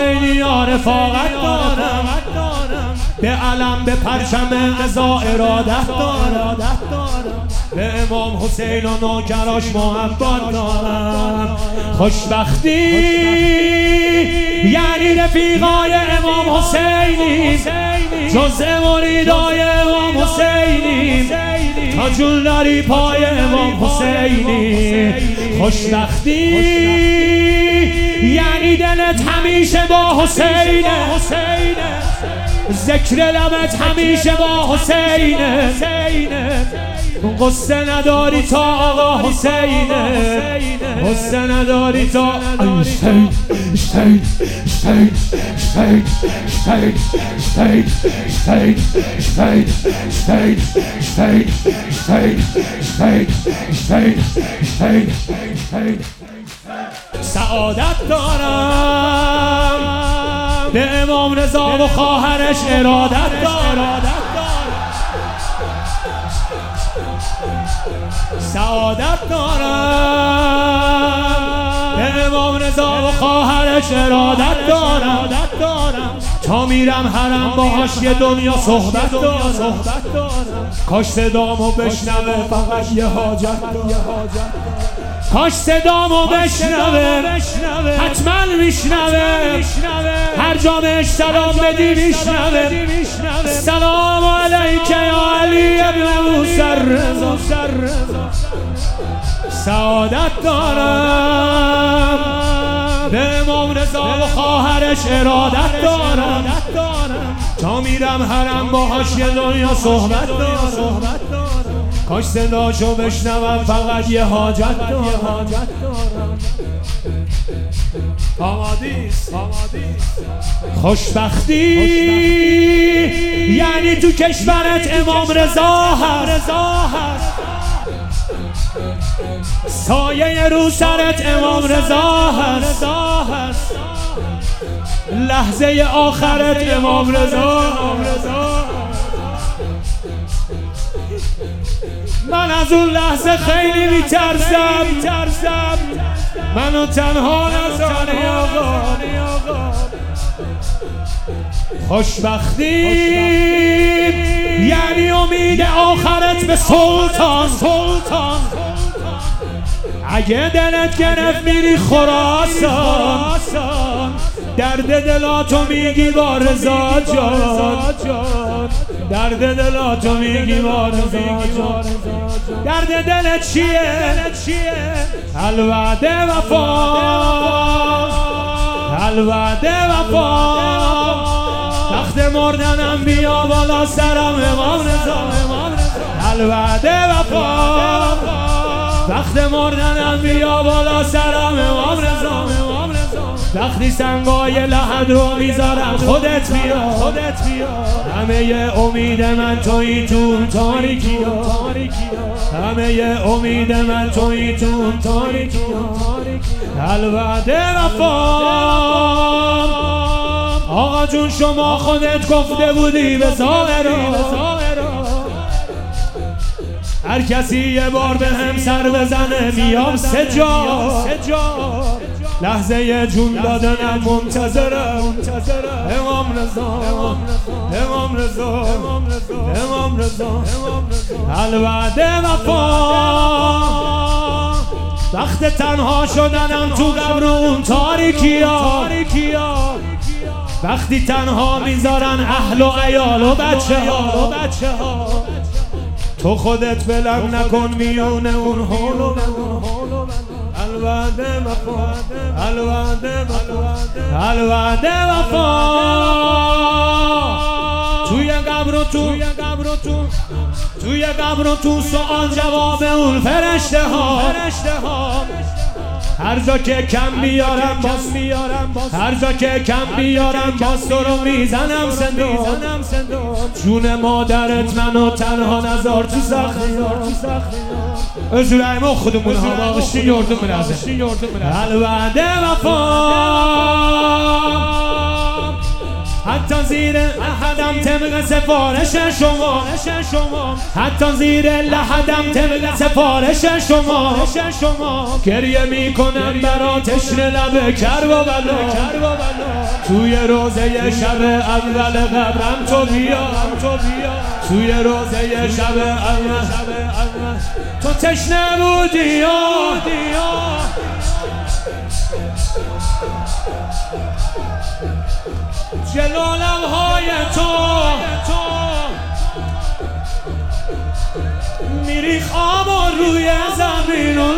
حسینی ها رفاقت دارم، به علم به پرچم رضا ارادت دارم، به امام حسین و نوکراش محبت دارم. خوشبختی یعنی رفیقای امام حسینی، جزء مریدای امام حسینی، تا جون داری پای امام حسینی. خوشبختی یعنی دلت همیشه با حسینه، ذکر لبت همیشه با حسینه، قصه نداری تا آقا حسینه، قصه نداری تا حسین. سعادت دارم به امام رضا و خواهرش ارادت دارم، سعادت دارم به امام رضا و خواهرش ارادت دارم، تا میرم حرم باهاش یه دنیا صحبت دارم. کاش صدامو بشنوه فقط یه حاجت دارم، کاش صدامو بشنوه حتما میشنوه، هر جا بهش سلام بدی میشنوه. سلام علیک یا علی ابن موسی الرضا. سعادت دارم به امام رضا و خواهرش ارادت دارم، تا میرم حرم باهاش یه دنیا صحبت دارم. کاش صداشو بشنوم فقط یه حاجت دارم. آمادیست. خوشبختی یعنی تو کشورت امام رضا هست، سایه رو سرت امام رضا هست، لحظه آخرت امام رضا. من از اون لحظه خیلی میترسم، منو تنها نذاری آقا. خوشبختی یعنی امید آخرت به سلطان، اگه دلت گرفت میری خراسان، درد دلاتو میگی با رضا جان، درد دلاتو میگی با رضا جان. درد دلت چیه؟ الوعده وفا، الوعده وفا. وقت مردنم بیا بالا سرم امام رضا، الوعده وفا. وقت مردنم بیا بالا سرم امام رضا. وقتی سنگای لحد رو میذارم خودت بیا، همه امید من تویی تو تاریکیا، همه امید من تویی تو تاریکیا. الوعده وفا. آقا جون شما خودت گفته بودی به ظاهرا، هر کسی یه بار به هم سر بزنه میام سجا. لحظه جون دادنم منتظرم امام رضا، امام رضا، امام رضا. الوعده وفا. وقت تنها شدنم تو قبر اون تاریکیا، وقتی تنها میذارن اهل و عیال و بچه ها، تو خودت بلم نکن میون اون حال. الوعده وفا، الوعده وفا، الوعده وفا. توی قبر و توی قبر و تو سوال جواب اون فرشته ها. هر جا که کم بیارم باز، هر جا که کم بیارم باز تو رو میزنم زندان. جون مادرت منو تنها نذار تو زخم. özürüm okudum bağışlı yordum lazım. Elvede vefam. حتی زیر لحدم طبق سفارش شما، حتی زیر لحدم طبق سفارش شما گریه میکنم برا تشنه لب کربلا. توی روزه شب اول قبرم تو بیا، توی روزه شب اول تو تشنه بودی جلو لبهای تو میری خواب روی زمین و